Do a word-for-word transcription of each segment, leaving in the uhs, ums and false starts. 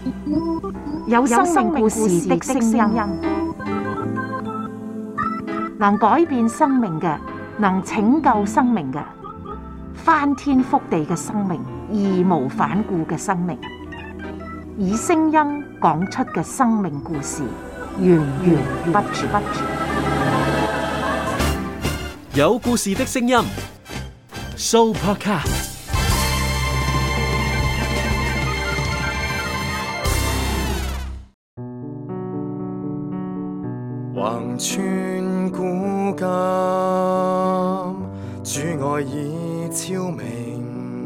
有生命故事的聲音，能改變生命嘅，能拯救生命嘅，翻天覆地嘅生命，義無反顧嘅生命，以聲音講出嘅生命故事，源源不絕。 有故事的聲音 ，Sooo Podcast。 橫穿古今，主愛已超明，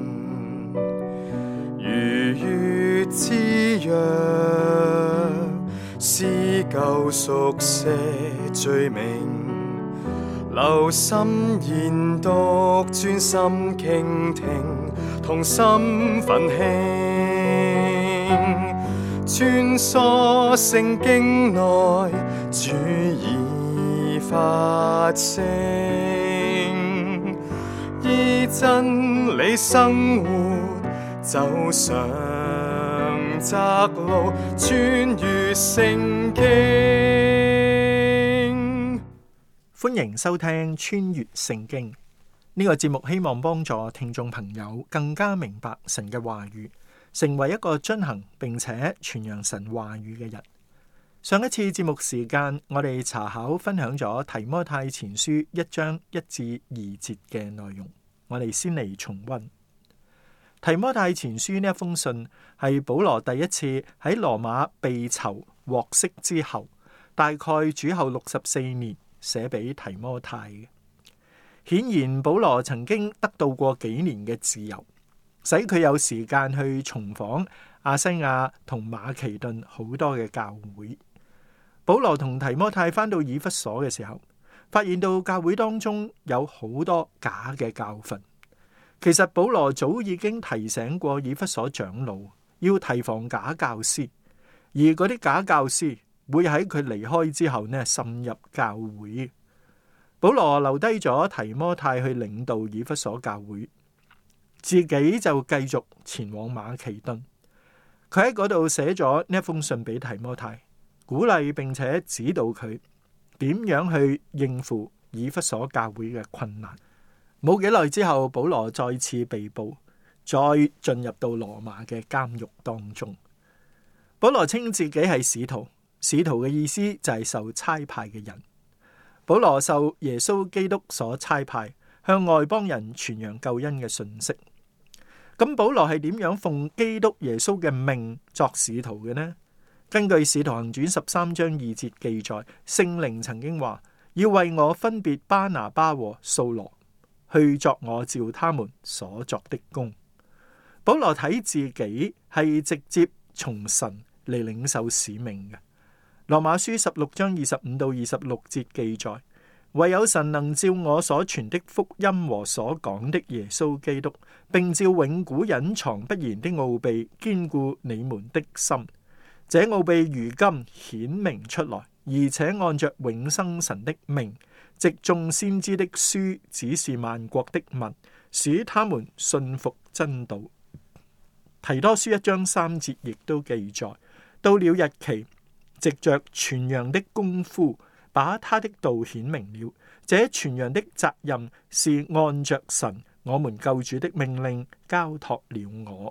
如月之約，撕舊熟寫罪名，留心研讀，專心傾聽，同心奮興，穿梭聖經內，主已發聲，依真理生活，走上窄路，穿越聖經。 歡迎收聽穿越聖經呢個節目，希望幫助聽眾朋友更加明白神嘅話語，成為一個遵行並且傳揚神話語嘅人。上一次節目時間，我哋查考分享咗提摩太前書一章一至二節嘅內容，我哋先嚟重溫。提摩太前書呢一封信係保羅第一次喺羅馬被囚獲釋之後，大概主後六十四年寫俾提摩太嘅。顯然保羅曾經得到過幾年嘅自由，使佢有時間去重訪亞西亞同馬其頓好多嘅教會。保羅同提摩太返到以弗所嘅時候，發現到教會當中有好多假嘅教訓。其實保羅早已經提醒過以弗所長老要提防假教師，而嗰啲假教師會喺佢離開之後呢滲入教會。保羅留低咗提摩太去領導以弗所教會，自己就繼續前往馬其頓。佢喺嗰度寫咗呢一封信俾提摩太，鼓勵並且指導佢點樣去應付以弗所教會嘅困難。冇幾耐之後，保羅再次被捕，再進入到羅馬嘅監獄當中。保羅稱自己係使徒，使徒嘅意思就係受差派嘅人。保羅受耶穌基督所差派，向外邦人傳揚救恩嘅信息。咁保羅係點樣奉基督耶穌嘅命作使徒嘅呢？根據使徒行傳十三章二節記載，聖靈曾經話要為我分別巴拿巴和掃羅，去作我召他們所作的工。保羅睇自己係直接從神嚟領受使命嘅。羅馬書十六章二十五到二十六節記載，唯有神能照我所傳的福音和所講的耶穌基督，並照永古隱藏不言的奧秘堅固你們的心。這奧秘如今顯明出來，而且按着永生神的命，藉眾先知的書指示萬國的民，使他們信服真道。提多書一章三節亦都記載，到了日期，藉着傳揚的功夫，把他的道顯明了。這傳揚的責任是按着神我們救主的命令交託了我。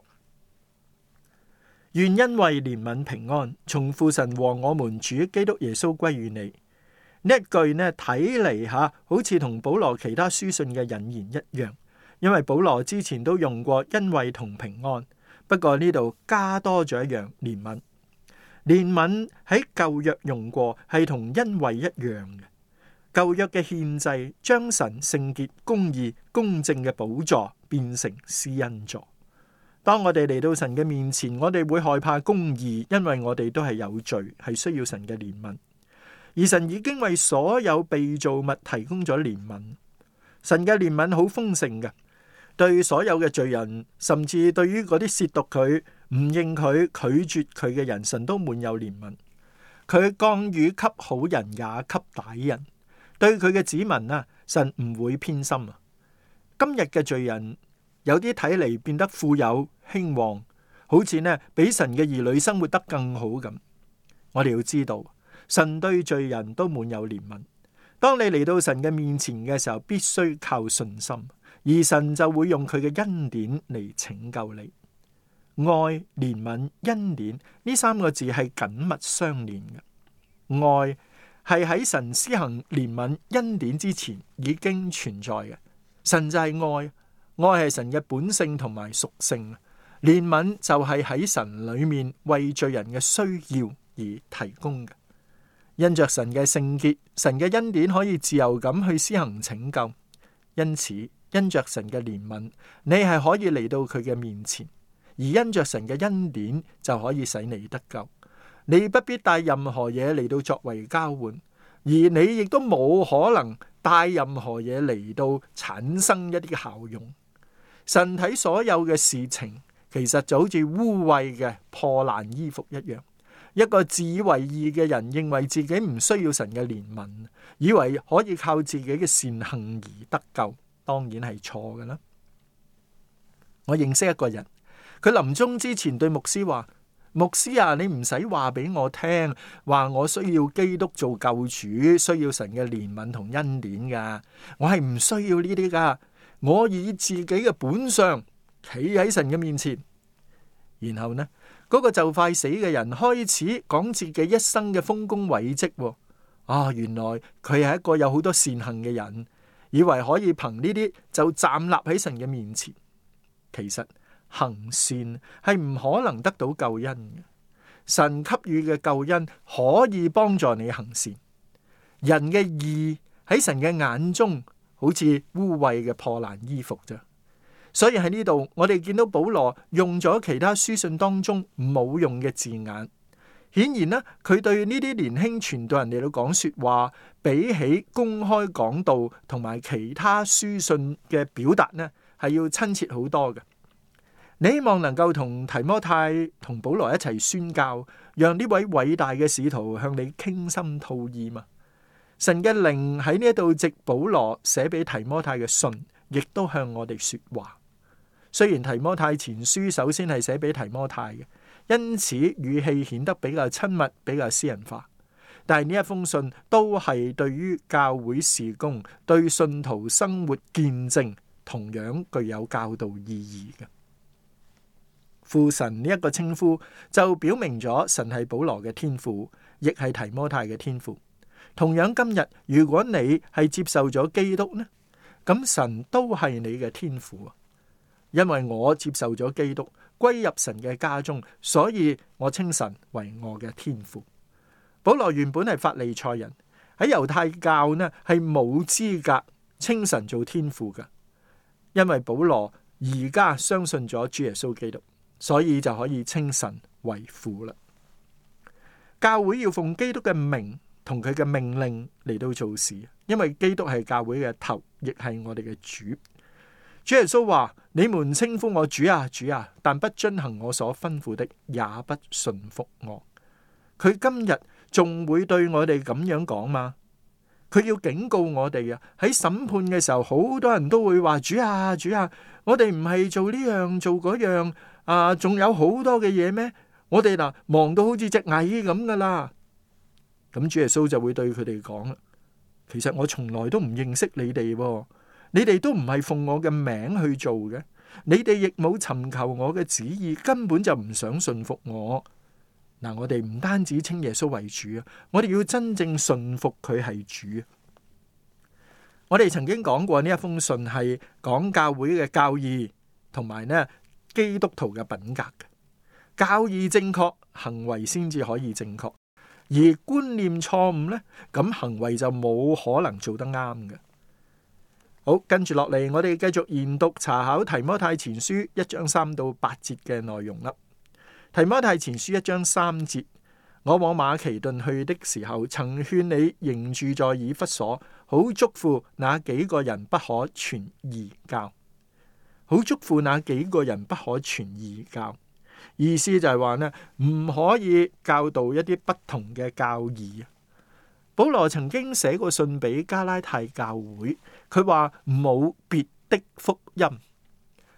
願恩惠憐憫平安從父神和我們主基督耶穌歸於你。呢一句呢睇嚟吓，好似同保羅其他書信嘅引言一樣，因為保羅之前都用過恩惠同平安，不過呢度加多咗一樣憐憫。憐憫喺舊約用過，係同恩惠一樣嘅。舊約嘅獻祭將神聖潔、公義、公正嘅寶座變成施恩座。當我哋嚟到神嘅面前，我哋會害怕公義，因為我哋都係有罪，係需要神嘅憐憫。而神已經為所有被造物提供咗憐憫。神嘅憐憫好豐盛嘅，對所有嘅罪人，甚至對於嗰啲褻瀆佢、唔認佢、拒絕佢嘅人，神都滿有憐憫。佢降雨給好人也給歹人，對佢嘅子民啊，神唔會偏心啊。今日嘅罪人有啲睇嚟變得富有興旺， 好似呢比神嘅兒女生活得更好咁。我哋要知道，神對罪人都滿有憐憫。當你嚟到神嘅面前嘅時候，必須靠信心，而神就會用佢嘅恩典嚟拯救你。愛、憐憫、恩典呢三個字係緊密相連嘅。愛係喺神施行憐憫、恩典之前已經存在嘅。神就係愛，愛係神嘅本性同埋屬性。憐憫就係喺神裏面為罪人嘅需要而提供嘅。因着神嘅聖潔，神嘅恩典可以自由咁去施行拯救。因此，因着神嘅憐憫，你係可以嚟到佢嘅面前，而因着神嘅恩典就可以使你得救。你不必帶任何嘢嚟到作為交換，而你亦都冇可能帶任何嘢嚟到產生一啲效用。神睇所有嘅事情，其實就好似污穢嘅破爛衣服一樣。一個自以為義嘅人認為自己唔需要神嘅憐憫，以為可以靠自己嘅善行而得救，當然係錯嘅啦。我認識一個人，佢臨終之前對牧師話：牧師啊，你唔使話俾我聽，話我需要基督做救主，需要神嘅憐憫同恩典噶，我係唔需要呢啲噶。我以自己嘅本相企喺神嘅面前。然後呢，嗰個就快死嘅人開始講自己一生嘅豐功偉績。啊，原來佢係一個有好多善行嘅人，以為可以憑呢啲就站立喺神嘅面前。其實行善係唔可能得到救恩嘅。神給予嘅救恩可以幫助你行善。人嘅義喺神嘅眼中好似污穢嘅破爛衣服啫。所以喺呢度，我哋見到保羅用咗其他書信當中冇用嘅字眼，顯然呢，佢對呢啲年輕傳道人嚟到講說話，比起公開講道同埋其他書信嘅表達呢，係要親切好多嘅。你希望能夠同提摩太同保羅一齊宣教，讓呢位偉大嘅使徒向你傾心吐意嘛？神嘅靈喺呢一度藉保羅寫俾提摩太嘅信，亦都向我哋說話。雖然提摩太前書首先係寫俾提摩太嘅，因此語氣顯得比較親密，比較私人化。但係呢一封信都係對於教會事工、對信徒生活見證同樣具有教導意義嘅。父神呢一個稱呼就表明咗神係保羅嘅天父，亦係提摩太嘅天父。同樣今日，如果你係接受咗基督呢，咁神都係你嘅天父啊。因為我接受咗基督，歸入神嘅家中，所以我稱神為我嘅天父。保羅原本係法利賽人，喺猶太教呢係冇資格稱神做天父嘅。因為保羅而家相信咗主耶穌基督，所以就可以稱神為父啦。教會要奉基督嘅名同佢嘅命令嚟到做事，因為基督係教會嘅頭，亦係我哋嘅主。主耶穌話：你們稱呼我主啊主啊，但不遵行我所吩咐的，也不順服我。佢今日仲會對我哋咁樣講嗎？佢要警告我哋啊！喺審判嘅時候，好多人都會話：主啊主啊，我哋唔係做呢樣做嗰樣啊，仲有好多嘅嘢咩？我哋嗱忙到好似隻蟻咁噶啦。咁主耶穌就會對佢哋講啦：其實我從來都唔認識你哋喎。你哋都唔係奉我嘅名去做嘅，你哋亦冇尋求我嘅旨意，根本就唔想順服我。嗱，我哋唔單止稱耶穌為主啊，我哋要真正順服佢係主。我哋曾經講過呢一封信係講教會嘅教義同埋呢基督徒嘅品格嘅。教義正確，行為先至可以正確；而觀念錯誤呢，咁行為就冇可能做得啱嘅。好，跟住落嚟，我哋繼續研讀查考提摩太前書一章三到八節嘅內容啦。提摩太前書一章三節，我往馬其頓去的時候，曾勸你仍住在以弗所，好囑咐那幾個人不可傳異教。好囑咐那幾個人不可傳異教，意思就係話呢，唔可以教導一啲不同嘅教義。保羅曾經寫過信俾加拉太教會，佢話冇別的福音。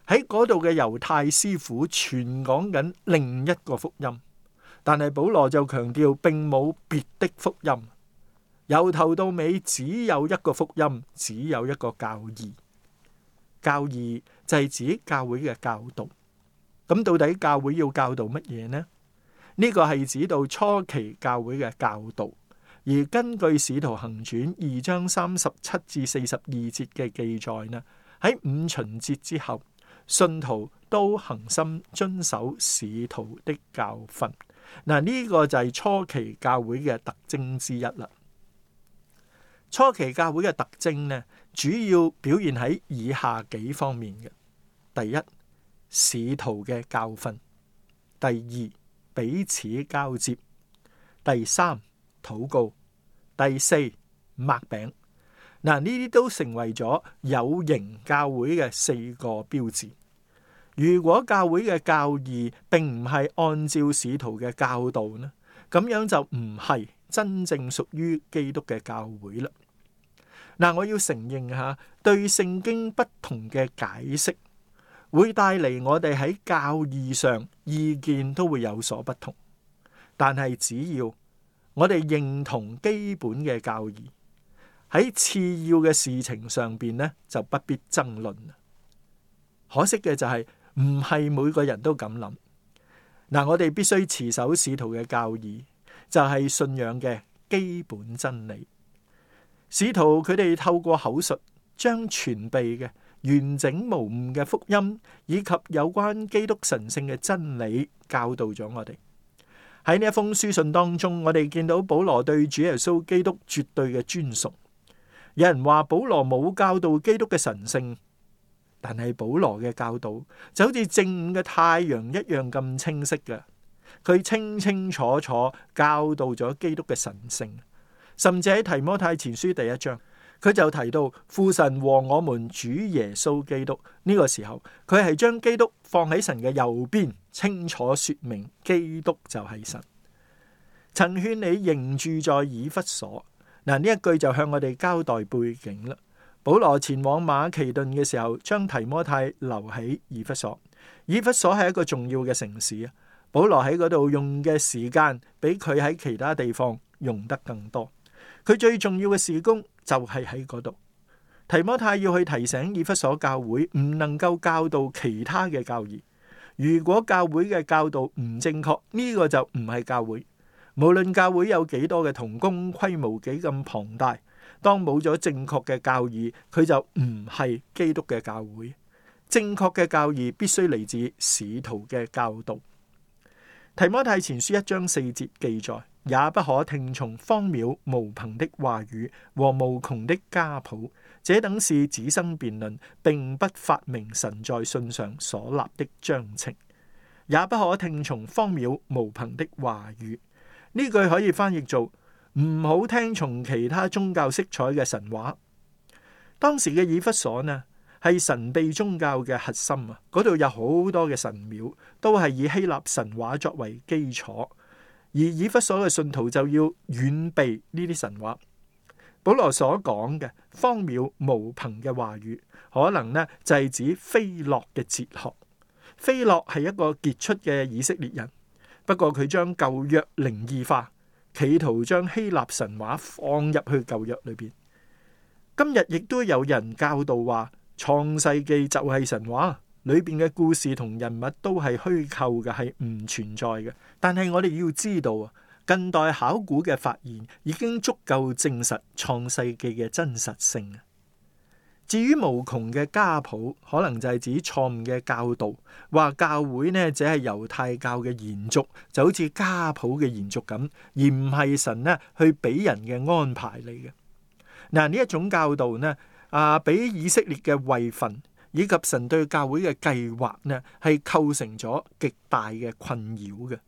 喺嗰度嘅猶太師傅傳講緊另一個福音，但係保羅就強調並冇別的福音，由頭到尾只有一個福音，只有一個教義。教義就係指教會嘅教導。咁到底教會要教導乜嘢呢？呢個係指到初期教會嘅教導，而根據《使徒行傳》二章三十七至四十二節嘅記載呢，喺五旬節之後，信徒都恆心遵守使徒的教訓。嗱，呢個就係初期教會嘅特徵之一啦。初期教會嘅特徵呢，主要表現喺以下幾方面嘅：第一，使徒嘅教訓；第二，彼此交接；第三，禱告；第四，擘餅。嗱，呢啲都成為咗有形教會嘅四個標誌。如果教會嘅教義並唔係按照使徒嘅教導呢，咁樣就唔係真正屬於基督嘅教會啦。嗱，我要承認下，對聖經不同嘅解釋會帶嚟我哋喺教義上意見都會有所不同，但係只要我哋認同基本嘅教義，喺次要嘅事情上邊呢，就不必爭論。可惜嘅就係唔係每個人都咁諗。嗱，我哋必須持守使徒嘅教義，就係信仰嘅基本真理。使徒佢哋透過口述將傳備嘅完整無誤嘅福音，以及有關基督神聖嘅真理教導咗我哋。喺呢一封書信當中，我哋見到保羅對主耶穌基督絕對嘅尊崇。有人話保羅冇教導基督嘅神聖，但係保羅嘅教導就好似正午嘅太陽一樣咁清晰嘅，佢清清楚楚教導咗基督嘅神聖。甚至喺提摩太前書第一章，佢就提到父神和我們主耶穌基督。呢個時候佢係將基督放喺神嘅右邊，清楚說明基督就係神。曾勸你仍住在以弗所。嗱，呢一句就向我哋交代背景啦。保羅前往馬其頓嘅時候，將提摩太留喺以弗所。以弗所係一個重要嘅城市啊。保羅喺嗰度用嘅時間比佢喺其他地方用得更多。佢最重要嘅事工就係喺嗰度。提摩太要去提醒以弗所教會唔能夠教導其他嘅教義。如果教會嘅教導唔正確，呢個就唔係教會。無論教會有幾多嘅同工，規模幾咁龐大，當冇咗正確嘅教義，佢就唔係基督嘅教會。正確嘅教義必須嚟自使徒嘅教導。提摩太前書一章四節記載，也不可聽從荒謬無憑的話語和無窮的家譜，這等是只生辯論，並不發明神在信上所立的章程。也不可聽從荒謬無憑的話語，呢句可以翻譯做唔好聽從其他宗教色彩嘅神話。當時嘅以弗所呢，係神秘宗教嘅核心啊，嗰度有好多嘅神廟，都係以希臘神話作為基礎，而以弗所嘅信徒就要遠避呢啲神話。保羅所講嘅荒謬無憑嘅話語，可能呢就係指菲洛嘅哲學。菲洛係一個傑出嘅以色列人，不過佢將舊約靈異化，企圖將希臘神話放入去舊約裏邊。今日亦都有人教導話，創世記就係神話，裏邊嘅故事同人物都係虛構嘅，係唔存在嘅。但係我哋要知道啊，近代考古嘅發現已經足夠證實創世記嘅真實性。至於無窮嘅家譜，可能就係指錯誤嘅教導，話教會呢只係猶太教嘅延續，就好似家譜嘅延續咁，而唔係神呢去俾人嘅安排嚟嘅。嗱，呢一種教導呢，啊，俾以色列嘅位份以及神對教會嘅計劃呢，係構成咗極大嘅困擾嘅。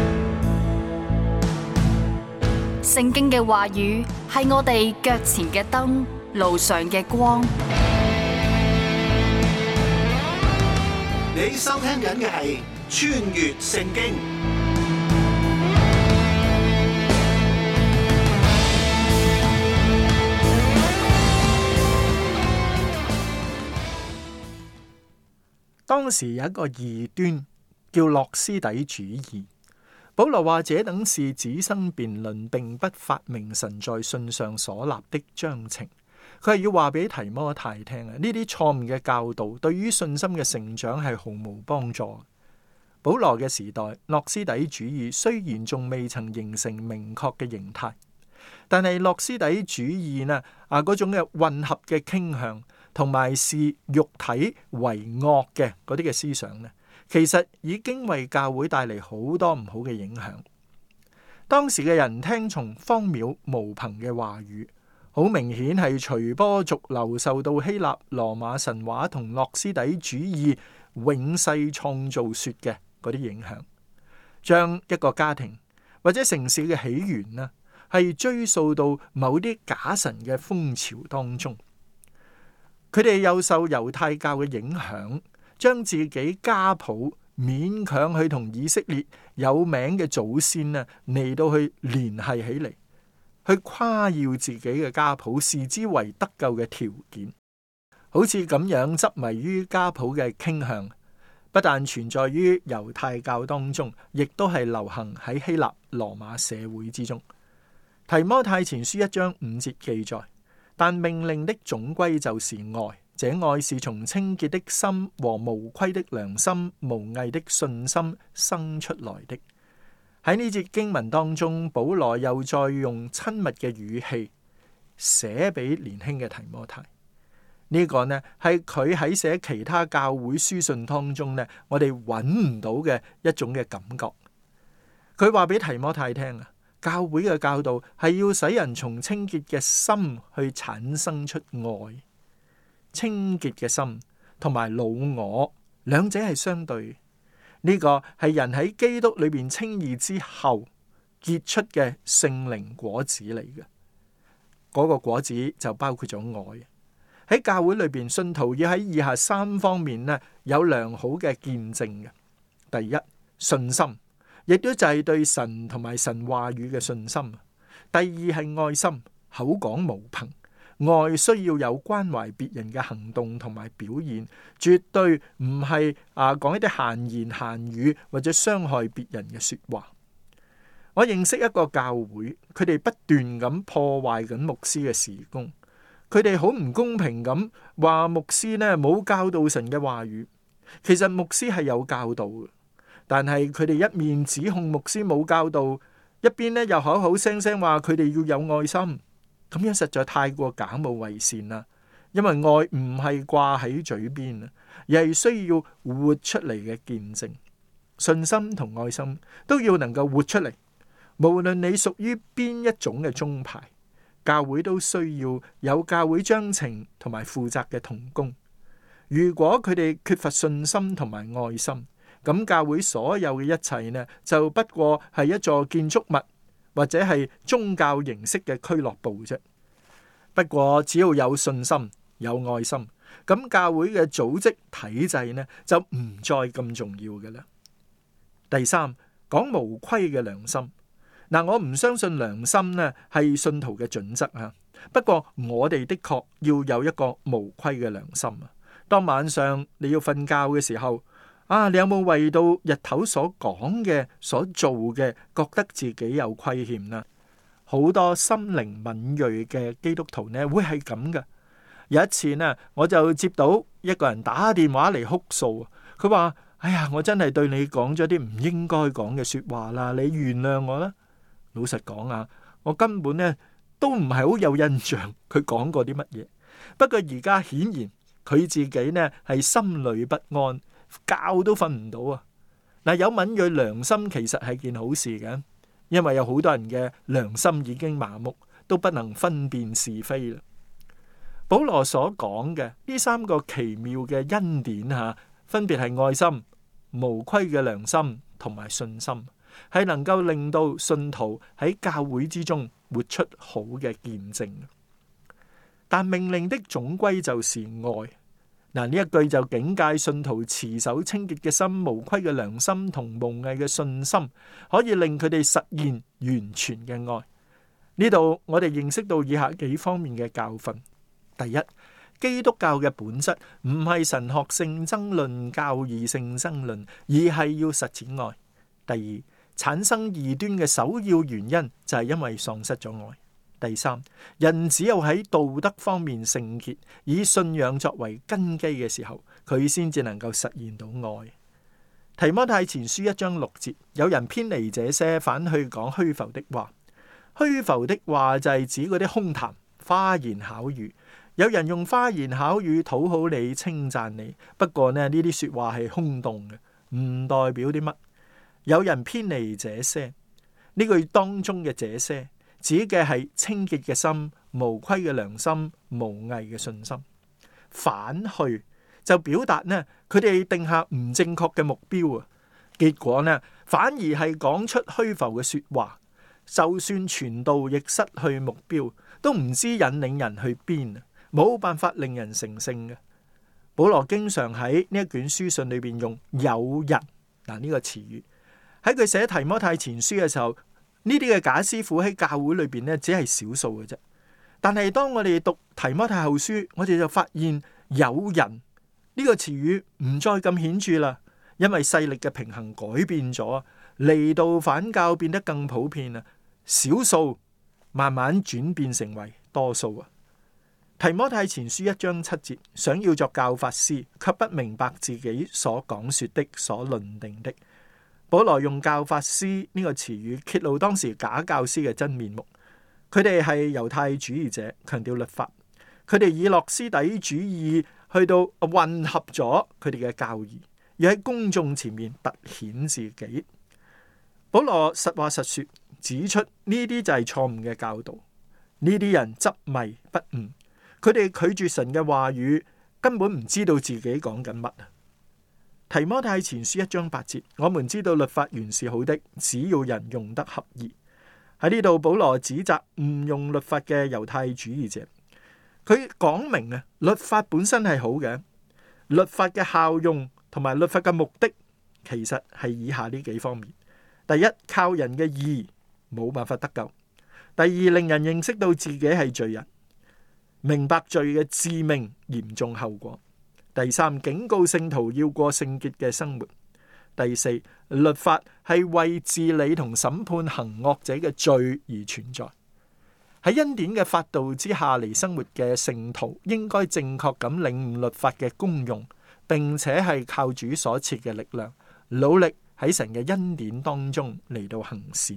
聖經嘅話語係我哋腳前嘅燈，路上嘅光。 你收聽緊嘅係穿越聖經。 當時有一個異端叫諾斯底主義。保羅話這等事只生辯論，並不發明神在信上所立的章程。佢係要話俾提摩太聽啊，呢啲錯誤嘅教導對於信心嘅成長係毫無幫助。保羅嘅時代，諾斯底主義雖然仲未曾形成明確嘅形態，但係諾斯底主義呢啊嗰種嘅混合嘅傾向，同埋視肉體為惡嘅嗰啲嘅思想呢，其實已經為教會帶嚟好多唔好嘅影響。當時嘅人聽從荒謬無憑嘅話語，好明顯係隨波逐流，受到希臘羅馬神話同諾斯底主義永世創造說嘅嗰啲影響，將一個家庭或者城市嘅起源呢，係追溯到某啲假神嘅風潮當中。佢哋又受猶太教嘅影響，將自己家譜勉強去同以色列有名嘅祖先呢嚟到去聯繫起嚟，去誇耀自己嘅家譜，視之為得救嘅條件。好似咁樣執迷於家譜嘅傾向，不但存在於猶太教當中，亦都係流行喺希臘羅馬社會之中。提摩太前書一章五節記載，但命令的總歸就是愛，這愛是從清潔的心和無虧的良心、無偽的信心生出來的。喺呢節經文當中，保羅又再用親密嘅語氣寫俾年輕嘅提摩太。呢個呢係佢喺寫其他教會書信當中呢，我哋揾唔到嘅一種嘅感覺。佢話俾提摩太聽啊，教會嘅教導係要使人從清潔嘅心去產生出愛。清潔嘅心同埋老我兩者係相對，呢個係人喺基督裏邊稱義之後結出嘅聖靈果子嚟嘅。嗰個果子就包括咗愛。喺教會裏邊，信徒要喺以下三方面呢有良好嘅見證嘅。第一，信心，亦都就係對神同埋神話語嘅信心。第二係愛心，口講無憑。愛需要有關懷別人嘅行動同埋表現，絕對唔係啊講一啲閒言閒語或者傷害別人嘅說話。我認識一個教會，佢哋不斷咁破壞緊牧師嘅事工，佢哋好唔公平咁話牧師呢冇教導神嘅話語。其實牧師係有教導嘅，但係佢哋一面指控牧師冇教導，一邊呢又口口聲聲話佢哋要有愛心。咁樣實在太過假冒為善啦，因為愛唔係掛喺嘴邊啊，而係需要活出嚟嘅見證。信心同愛心都要能夠活出嚟，無論你屬於邊一種嘅宗派，教會都需要有教會章程同埋負責嘅同工。如果佢哋缺乏信心同埋愛心，咁教會所有嘅一切呢，就不過係一座建築物，或者係宗教形式嘅俱樂部啫。不過只要有信心、有愛心，咁教會嘅組織體制呢就唔再咁重要嘅啦。第三，講無虧嘅良心。嗱，我唔相信良心呢係信徒嘅準則啊。不過我哋的確要有一個無虧嘅良心啊。當晚上你要瞓覺嘅時候，啊，你有冇為到日頭所講嘅、所做嘅，覺得自己有虧欠呢？好多心靈敏銳嘅基督徒呢，會係咁嘅。有一次呢，我就接到一個人打電話嚟哭訴，佢話：哎呀，我真係對你講咗啲唔應該講嘅說話啦，你原諒我啦。老實講啊，我根本呢都唔係好有印象佢講過啲乜嘢。不過而家顯然佢自己呢係心裏不安。覺都瞓唔到啊！嗱，有敏銳良心其實係件好事嘅，因為有好多人嘅良心已經麻木，都不能分辨是非啦。保羅所講嘅呢三個奇妙嘅恩典吓，分別係愛心、無虧嘅良心同埋信心，係能夠令到信徒喺教會之中活出好嘅見證。但命令的總歸就是愛。嗱，呢一句就警戒信徒持守清潔嘅心、無虧嘅良心同無偽嘅信心，可以令佢哋實現完全嘅愛。呢度我哋認識到以下幾方面嘅教訓：第一， 基督教嘅本質唔係神學性爭論、教義性爭論，而係要實踐愛。第二，產生異端嘅首要原因就係因為喪失咗愛。第三，人只有喺道德方面聖潔，以信仰作為根基嘅時候，佢先至能夠實現到愛。提摩太前書一章六節，有人偏離這些，反去講虛浮的話。虛浮的話就係指嗰啲空談、花言巧語。有人用花言巧語討好你、稱讚你，不過呢呢啲說話係空洞嘅，唔代表啲乜。有人偏離這些，呢句當中嘅這些指嘅係清潔嘅心、無虧嘅良心、無偽嘅信心。反去就表達呢，佢哋定下唔正確嘅目標啊，結果呢反而係講出虛浮嘅說話，就算傳道亦失去目標，都唔知引領人去邊啊，冇辦法令人成聖嘅。保羅經常喺呢一卷書信裏邊用有人嗱呢個詞語，喺佢寫提摩太前書嘅時候，呢啲嘅假師傅喺教會裏邊呢，只係少數嘅啫。但係當我哋讀提摩太後書，我哋就發現有人呢個詞語唔再咁顯著啦，因為勢力嘅平衡改變咗，離道反教變得更普遍啊，少數慢慢轉變成為多數啊。提摩太前書一章七節，想要作教法師，卻不明白自己所講說的、所論定的。保羅用教法師呢個詞語揭露當時假教師嘅真面目。佢哋係猶太主義者，強調律法。佢哋以諾斯底主義去到混合咗佢哋嘅教義，要喺公眾前面凸顯自己。保羅實話實說，指出呢啲就係錯誤嘅教導。呢啲人執迷不悟，佢哋拒絕神嘅話語，根本唔知道自己講緊乜啊。提摩太前書一章八節，我們知道律法原是好的，只要人用得合宜。喺呢度，保羅指責誤用律法嘅猶太主義者。佢講明啊，律法本身係好嘅，律法嘅效用同埋律法嘅目的，其實係以下呢幾方面。第一，靠人嘅義冇辦法得救；第二，令人認識到自己係罪人，明白罪嘅致命嚴重後果；第三，警告聖徒要過聖潔嘅生活；第四，律法係為治理同審判行惡者嘅罪而存在。喺恩典嘅法度之下嚟生活嘅聖徒，應該正確咁領悟律法嘅功用，並且係靠主所賜嘅力量，努力喺神嘅恩典當中嚟到行善。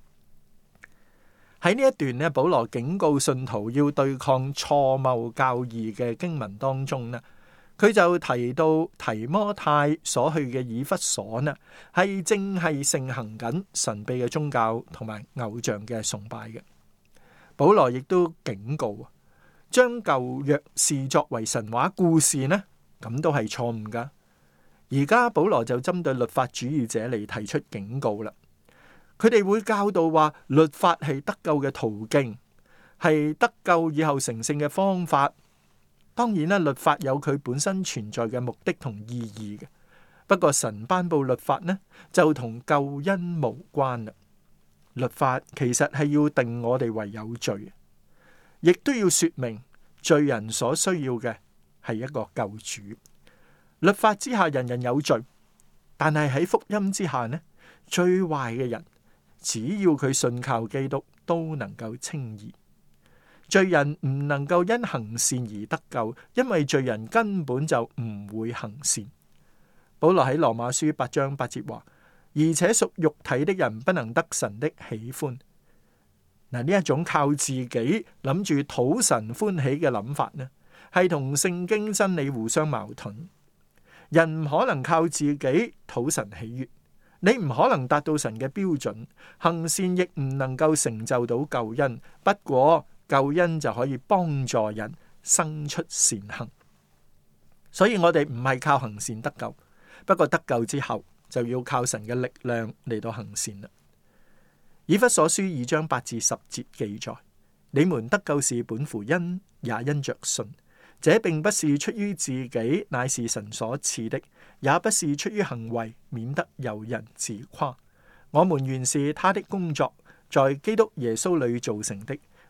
喺呢一段呢，保羅警告信徒要對抗錯謬教義嘅經文當中呢，佢就提到提摩太所去嘅以弗所呢，係正係盛行緊神秘嘅宗教同埋偶像嘅崇拜嘅。保羅亦都警告，將舊約視作為神話故事呢，咁都係錯誤噶。而家保羅就針對律法主義者嚟提出警告啦。佢哋會教導話，律法係得救嘅途徑，係得救以後成聖嘅方法。當然啦，律法有佢本身存在嘅目的同意義嘅。不過神頒布律法呢，就同救恩無關啦。律法其實係要定我哋為有罪，亦都要說明罪人所需要嘅係一個救主。律法之下人人有罪，但係喺福音之下呢，最壞嘅人只要佢信靠基督都能夠稱義。罪人唔能夠因行善而得救，因為罪人根本就唔會行善。保羅喺羅馬書八章八節話，而且屬肉體的人不能得神的喜歡。嗱，呢一種靠自己諗住討神歡喜嘅諗法呢，係同聖經真理互相矛盾。人唔可能靠自己討神喜悅，你唔可能達到神嘅標準，行善亦唔能夠成就到救恩。不過救恩就可以幫助人生出善行，所以我哋唔係靠行善得救，不過得救之後就要靠神嘅力量嚟到行善啦。以弗所書二章八至十節記載：你們得救是本乎恩，也因着信。這並不是出於自己，乃是神所賜的；也不是出於行為，免得有人自誇。我們原是他的工作，在基督耶穌裏造成的，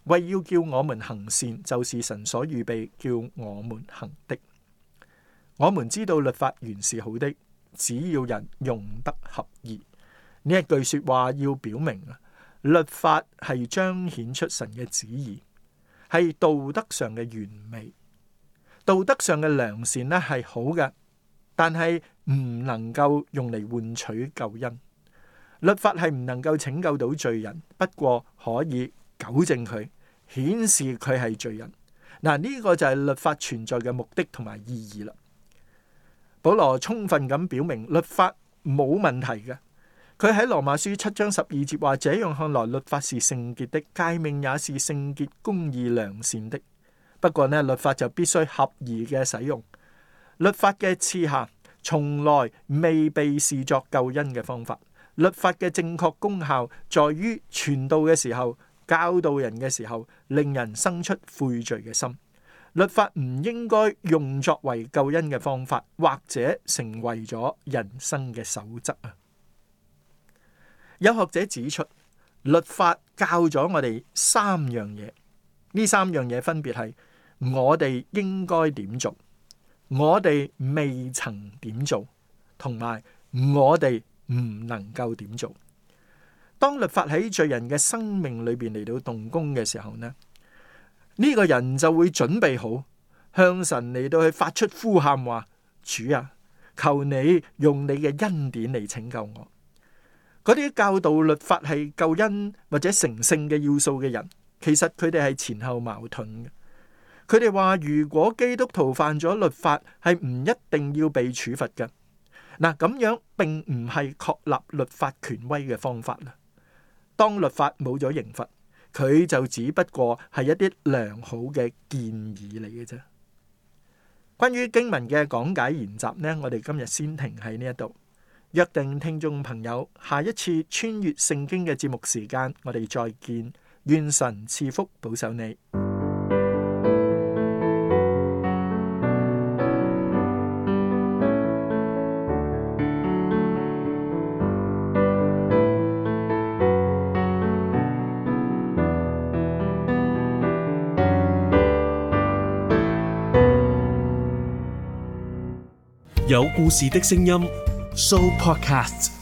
為要叫我們行善，就是神所預備叫我們行的。我們知道律法原是好的，只要人用得合宜。呢一句說話要表明啊，律法係彰顯出神嘅旨意，係道德上嘅完美，道德上嘅良善呢係好嘅，但係唔能夠用嚟換取救恩。律法係唔能夠拯救到罪人，不過可以糾正佢，顯示佢係罪人。嗱，呢個就係律法存在嘅目的同埋意義啦。保羅充分咁表明律法冇問題嘅。佢喺羅馬書七章十二節話：這樣看來，律法是聖潔的，誡命也是聖潔、公義、良善的。不過呢，律法就必須合宜嘅使用。律法嘅賜下從來未被視作救恩嘅方法。律法嘅正確功效在於傳道嘅時候、教導人嘅時候，令人生出悔罪嘅心。律法唔應該用作為救恩嘅方法，或者成為咗人生嘅守則啊！有學者指出，律法教咗我哋三樣嘢，呢三樣嘢分別係我哋應該點做，我哋未曾點做，同埋我哋唔能夠點做。當律法喺罪人嘅生命裏邊嚟到動工嘅時候呢，呢個人就會準備好向神嚟到去發出呼喊話：主啊，求你用你嘅恩典嚟拯救我。嗰啲教導律法係救恩或者成聖嘅要素嘅人，其實佢哋係前後矛盾嘅。佢哋話如果基督徒犯咗律法，係唔一定要被處罰嘅。嗱，咁樣並唔係確立律法權威嘅方法啦。當律法冇咗刑罰，佢就只不過係一啲良好嘅建議嚟嘅啫。關於經文嘅講解研習呢，我哋今日先停喺呢一度。約定聽眾朋友，下一次穿越聖經嘅節目時間，我哋再見。願神賜福保守你。 有故事的聲音 Show Podcast。